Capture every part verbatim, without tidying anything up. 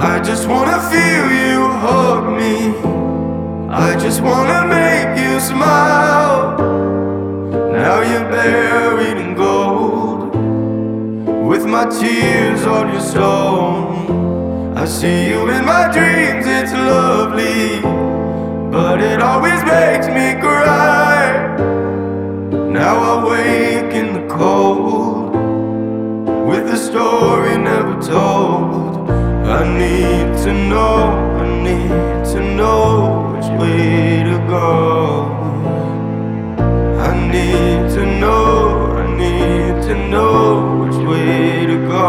I just wanna feel you hug me. I just wanna make you smile. Now you're buried in gold, with my tears on your stone. I see you in my dreams, it's lovely, but it always makes me cry. Now I wake in the cold, with a story never told. I need to know, I need to know which way to go. I need to know, I need to know which way to go.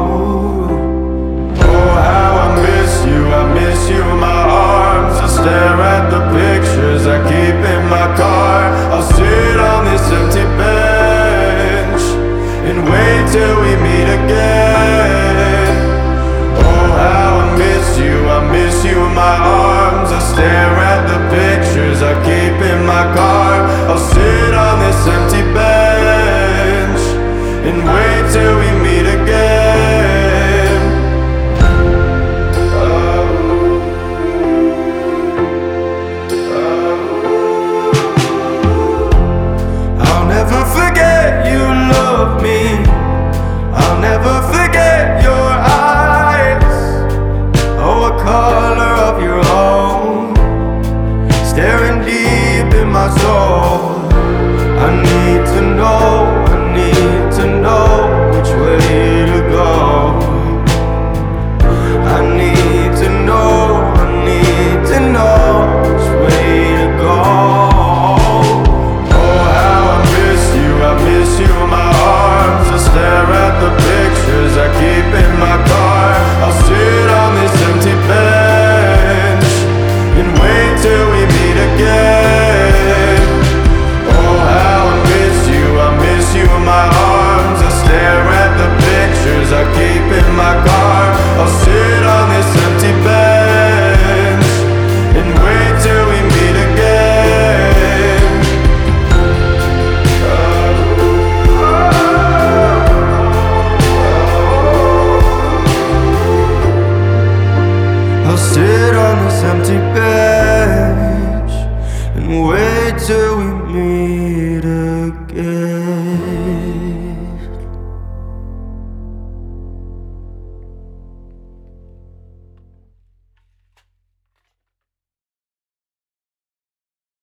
Oh, how I miss you, I miss you in my arms. I stare at the pictures I keep in my car. I'll sit on this empty bench and wait till we meet again. Oh, how I miss you, I miss you in my arms. I stare at the pictures I keep in my car. I'll sit on this empty bench and wait till we meet again. Oh, oh. I'll never forget you love me. I'll never forget your eyes. Oh, a color of your own, staring deep in my soul. I need to know, I need to know which way to go. I need to know, I need to know which way to go. Oh, how I miss you, I miss you in my arms. I stare at the pictures I keep in my car. I'll sit on this empty bench and wait till we meet again. Oh, how I miss you, I miss you in my arms. I stare at the pictures I keep in my car. I'll sit on this empty bench and wait till we meet again. I'll sit on this empty bench and wait till we meet again.